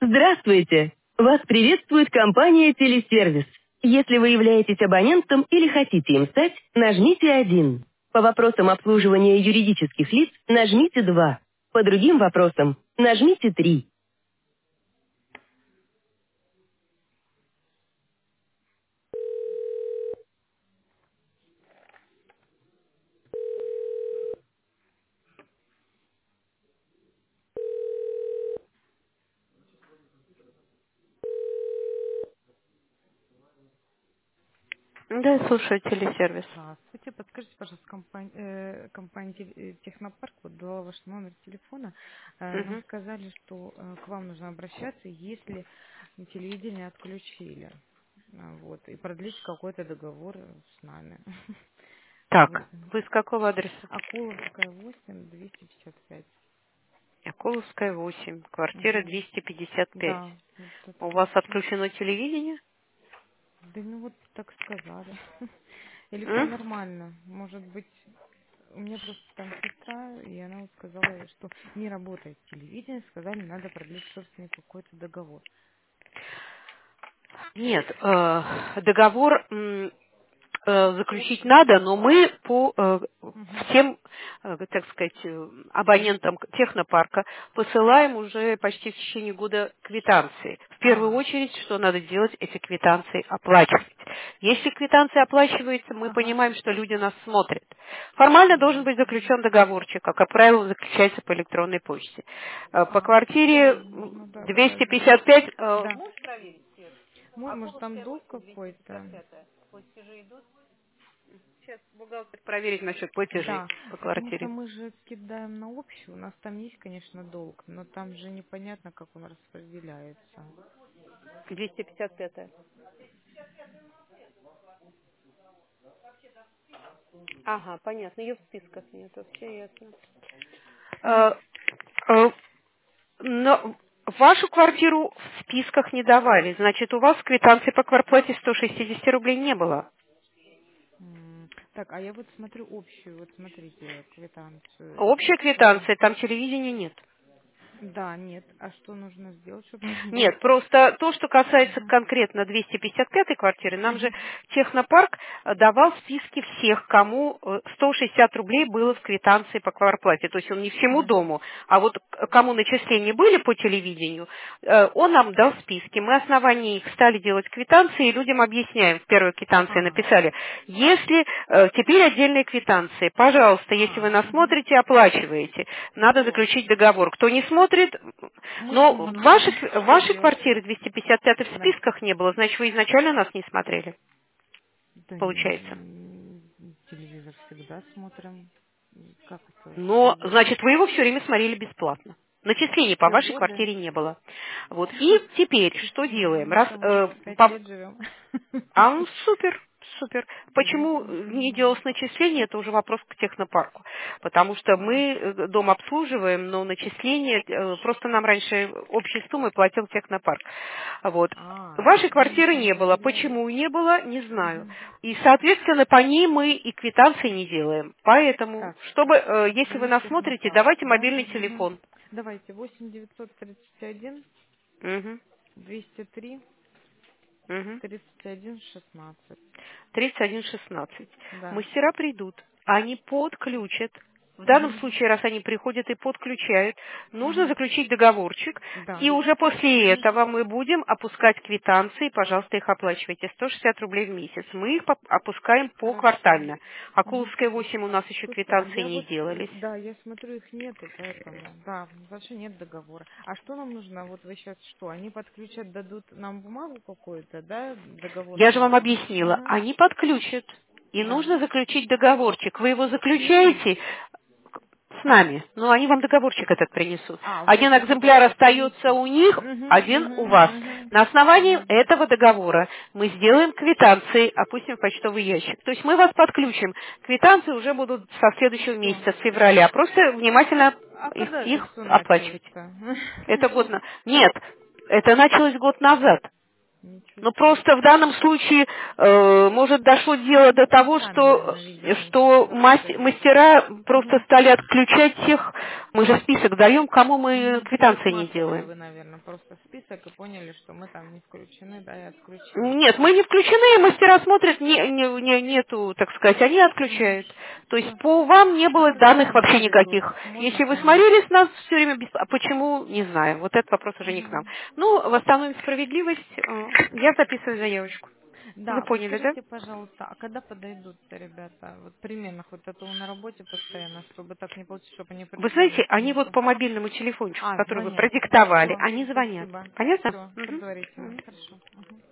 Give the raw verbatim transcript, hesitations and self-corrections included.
Здравствуйте! Вас приветствует компания «Телесервис». Если вы являетесь абонентом или хотите им стать, нажмите один. По вопросам обслуживания юридических лиц нажмите два. По другим вопросам нажмите три. Да, слушаю телесервис. Здравствуйте. Подскажите, пожалуйста, компания, э, компания Те- э, Технопарк, вот дала ваш номер телефона. Э, нам Мгм. сказали, что э, к вам нужно обращаться, если телевидение отключили. А, Вот, и продлить какой-то договор с нами. Вот. Так, вы с какого адреса? Акуловская восемь, двести пятьдесят пять. Акуловская, восемь, квартира Мгм. двести пятьдесят пять. Да, вот У вас отключили. отключено телевидение? Да ну вот так сказали. Или все М? нормально? Может быть, у меня просто там сестра, и она вот сказала, что не работает телевидение, сказали, надо продлить собственный какой-то договор. Нет, э, договор м, э, заключить надо, но мы по э, Мгм. всем, э, так сказать, э, абонентам технопарка посылаем уже почти в течение года квитанции. В первую А, очередь, что надо делать, эти квитанции оплачивать. Если квитанция оплачивается, мы ага. понимаем, что люди нас смотрят. Формально должен быть Ясно. заключен договорчик, а, как правило, он заключается по электронной почте. Э, По А, все, квартире можно, да, двести подождать. пятьдесят пять, э, Да. можешь проверить? Мо- Может, там Акуловская долг восемь, двести пятьдесят какой-то? пять. Платежи идут? Сейчас бухгалтер проверить насчет платежей Да, по потому что квартире. мы же кидаем на общую, у нас там есть, конечно, долг, но там же непонятно, как он распределяется. двести пятьдесят пять. Ага, понятно, ее в списках нету, все ясно. Ну, Э, э, но вашу квартиру в списках не давали, значит, у вас квитанции по квартплате сто шестьдесят рублей не было. м, так, а я вот смотрю общую, вот смотрите, квитанцию. Общая Да. квитанция, там телевидения нет. Да, нет. А что нужно сделать, чтобы она была? Нет, просто то, что касается Мгм. конкретно двести пятьдесят пятой квартиры, нам же Мгм. Технопарк э, давал списки всех, кому э, сто шестьдесят рублей было в квитанции по квартплате. То есть он не всему Ага. дому, а вот к- кому начисления были по телевидению, э, он нам дал списки. Мы основания их стали делать квитанции, и людям объясняем, в первой квитанции А, написали, если э, теперь отдельные квитанции, пожалуйста, если вы а, нас мгм. смотрите, оплачиваете. Надо заключить договор. Кто не смотрит, Мы но в смотрим. вашей, в Что вашей делать? квартире двести пятьдесят пять в Да. списках не было, значит, вы изначально нас не смотрели, Да, получается. м, телевизор всегда смотрим. Как это? Но, Телевизор. значит, вы его все время смотрели бесплатно. Начислений по Все вашей годы. квартире не было. Вот. И теперь что делаем? Мы Раз, там уже э, пять по- лет живем. А, ну, супер, супер. Почему Телевизор не снимаем. делалось начисление, это уже вопрос к технопарку. Потому что А, мы э, дом обслуживаем, но начисление, э, просто нам раньше общей суммы платил технопарк. Вот. а, Вашей нам квартиры еще не было. начисляли. Почему не было, не знаю. Мгм. И, соответственно, по ней мы и квитанции не делаем. Поэтому, Так, чтобы, э, если вы звоню в нас смотрите, Технопарк, давайте да? мобильный Мгм. телефон. Давайте, восемь девятьсот тридцать один Угу, двести три угу. тридцать один шестнадцать. тридцать один шестнадцать. Да. Мастера придут, они подключат. В данном Мгм. случае, раз они приходят и подключают, нужно Мгм. заключить договорчик, Да. и уже после Мгм. этого мы будем опускать квитанции, пожалуйста, их оплачивайте, сто шестьдесят рублей в месяц. Мы их поп- опускаем Хорошо. поквартально. Мгм. Акуловская восемь у нас еще Слушайте, а квитанции я не вот, делались. да, я смотрю, их нету, поэтому, да, вообще нет договора. А что нам нужно? Вот вы сейчас что, они подключат, дадут нам бумагу какую-то, да, договор Я с же вам нами? объяснила, Ага, они подключат. И да. нужно заключить договорчик. Вы его С ними? заключаете, с нами. Ну, они вам договорчик этот принесут. А, вы Один экземпляр договорчик остается принесете. у них, Угу, один угу, у вас. угу. На основании Да. этого договора мы сделаем квитанции, опустим в почтовый ящик. То есть мы вас подключим. Квитанции уже будут со следующего Все. месяца, с февраля. Просто внимательно А их, когда это их все оплачивать. началось-то? Это год на... Нет, это началось год назад. Ничего Ну себе. просто в данном случае, э, может, дошло дело до Ну, того, сами, что, наверное, видимо, что мас- запутались. мастера просто Угу. стали отключать тех, мы же список даем, кому мы Угу. квитанции не Просматривали делаем. вы, наверное, просто список. список и поняли, что мы там не включены, да, и отключили. Нет, мы не включены, мастера смотрят, не, не, не, нету, так сказать, они отключают. То есть по вам не было данных вообще никаких. Если вы смотрели с нас все время, без... а почему, не знаю, вот этот вопрос уже не к нам. Ну, восстановим справедливость, я записываю заявочку. Да, Вы поняли, скажите, да? пожалуйста, а когда подойдут-то ребята? Вот примерно, хоть это на работе постоянно, чтобы так не получилось, чтобы они Вы пришли, а знаете, вас они вот нету. по мобильному телефончику, А, который вы звонят. продиктовали, Хорошо, они звонят. спасибо. Понятно? Все, Мгм. предварительно. Мгм. Хорошо. Мгм.